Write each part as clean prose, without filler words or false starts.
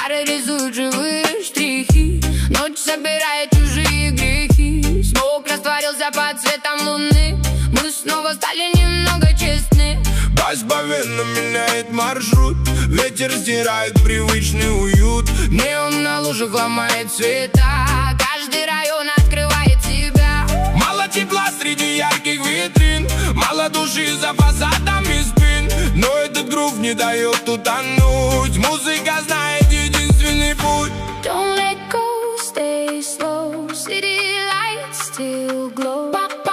Фары рисуют живые штрихи, ночь собирает чужие грехи. Смог растворился под цветом луны, мы снова стали немного честны. Дождь повинно меняет маршрут, ветер стирает привычный уют. Неон на лужах ломает цвета, каждый район открывает себя. Мало тепла среди ярких витрин, мало души за фасадами спин. Но этот грув не дает утонуть, музыка знает единственный путь. Don't let go, stay slow, city lights still glow.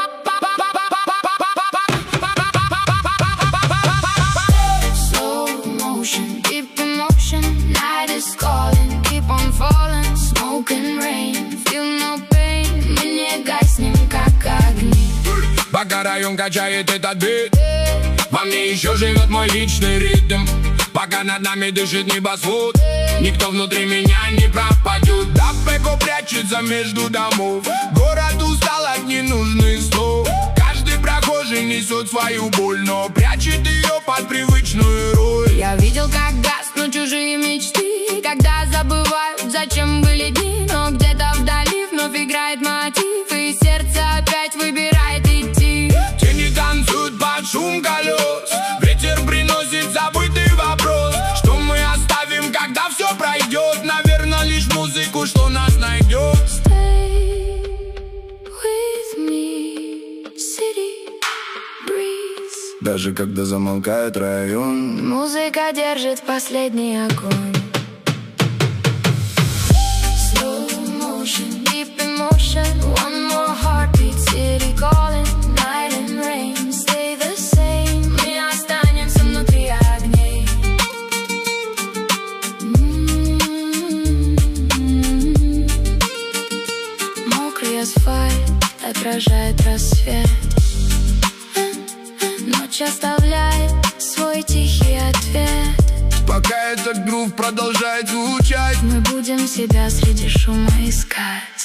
Slow motion, deep emotion, night is calling, keep on falling. Smoke and rain, feel no pain, мы не гаснем, как огни. Пока район качает этот бит, во мне еще живет мой личный ритм. Пока над нами дышит небосвод, никто внутри меня не пропадет. Да, эко прячется между домов, город устал от ненужных слов. Каждый прохожий несет свою боль, но прячет ее под привычную роль. Я видел, как гаснут чужие мечты, когда забывают, зачем были дни. Но где-то вдали вновь играет мотив, и сердце опять выбирает идти. Тени танцуют под шум колес, ветер приносит забытый вопрос. Что мы оставим, когда все пройдет? Наверное, лишь музыку, что нас найдет. Stay with me, city breeze. Даже когда замолкает район, Музыка держит последний огонь. Slow motion, deep emotion, one more heartbeat, city calling. Night and rain, stay the same. Мы останемся внутри огней. Мокрый асфальт отражает рассвет, ночь оставляет свой тихий ответ. пока этот грув продолжает звучать, Мы будем себя среди шума искать.